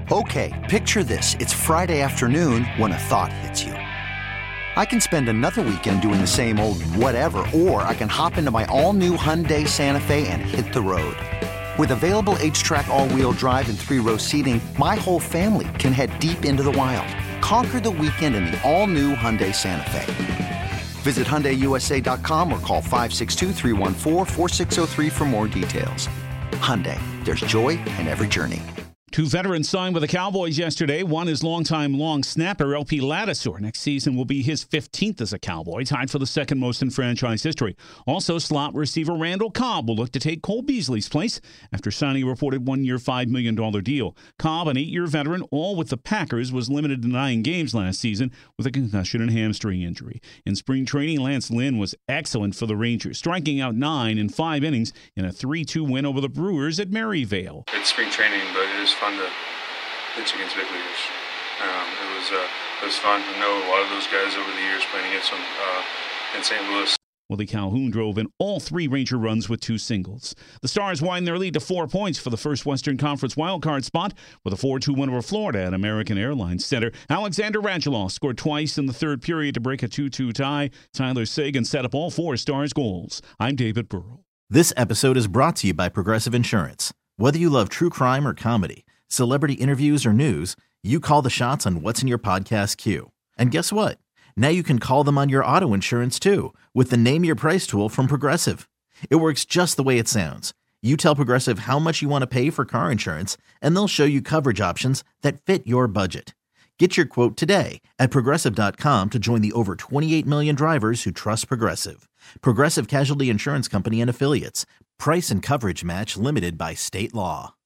Okay, picture this. It's Friday afternoon when a thought hits you. I can spend another weekend doing the same old whatever, or I can hop into my all-new Hyundai Santa Fe and hit the road. With available H-Track all-wheel drive and 3-row seating, my whole family can head deep into the wild. Conquer the weekend in the all-new Hyundai Santa Fe. Visit HyundaiUSA.com or call 562-314-4603 for more details. Hyundai, there's joy in every journey. Two veterans signed with the Cowboys yesterday. One is longtime long snapper LP Ladouceur. Next season will be his 15th as a Cowboy, tied for the second most in franchise history. Also, slot receiver Randall Cobb will look to take Cole Beasley's place after signing a reported one-year, $5 million deal. Cobb, an 8-year veteran, all with the Packers, was limited to 9 games last season with a concussion and hamstring injury. In spring training, Lance Lynn was excellent for the Rangers, striking out 9 in 5 innings in a 3-2 win over the Brewers at Maryvale. It's spring training, but it is fun to pitch against big leaguers. It was fun to know a lot of those guys over the years playing against them in St. Louis. Willie Calhoun drove in all 3 Ranger runs with 2 singles. The Stars widened their lead to 4 points for the first Western Conference wildcard spot with a 4-2 win over Florida at American Airlines Center. Alexander Radulov scored twice in the third period to break a 2-2 tie. Tyler Seguin set up all 4 Stars goals. I'm David Burrow. This episode is brought to you by Progressive Insurance. Whether you love true crime or comedy, celebrity interviews or news, you call the shots on what's in your podcast queue. And guess what? Now you can call them on your auto insurance too with the Name Your Price tool from Progressive. It works just the way it sounds. You tell Progressive how much you want to pay for car insurance, and they'll show you coverage options that fit your budget. Get your quote today at Progressive.com to join the over 28 million drivers who trust Progressive. Progressive Casualty Insurance Company and Affiliates. Price and coverage match limited by state law.